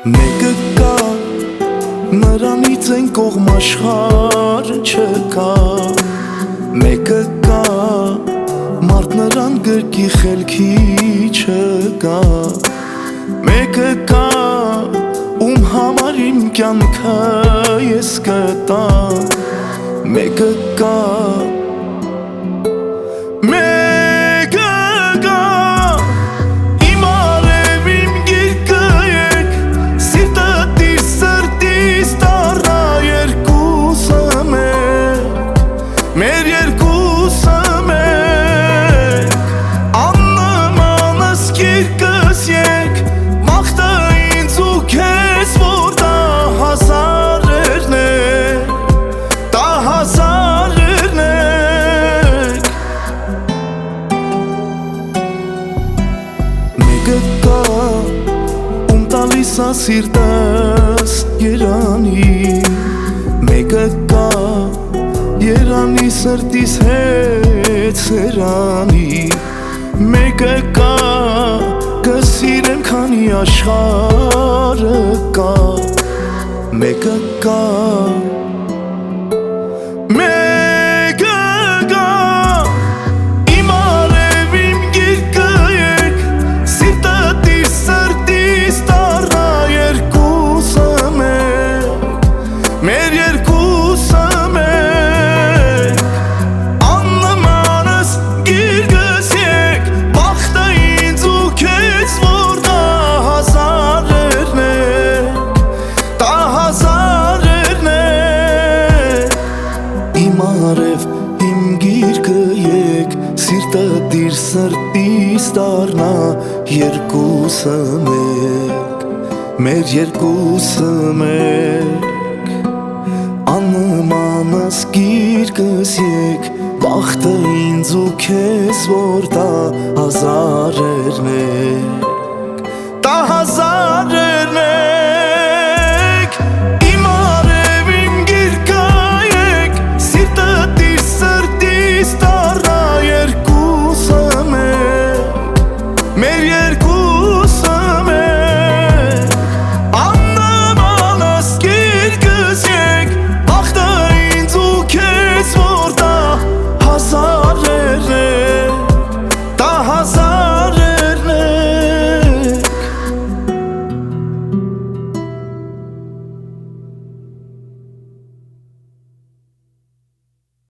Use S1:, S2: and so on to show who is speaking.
S1: Մեկը կա, նրանից են կողմ աշխարհ չկա։ Մեկը կա, մարդ նրան գրկի խելքի չկա։ Մեկը կա, ում համար իմ կյանքը ես կտամ։ Մեկը կա, Սա սիրտս երանի, մեկը կա, երանի սրտիս հետ սերանի, մեկը կա, կսիրեմ քանի աշխարհը կա, մեկը կա, Սիրտը սրտիս դառնա երկուսը մեկ, մեր երկուսը մեկ, աննմանս գիրկս եկ, բախտը ինձ ու քեզ որ տա հազարեր մեկ, տա հազարեր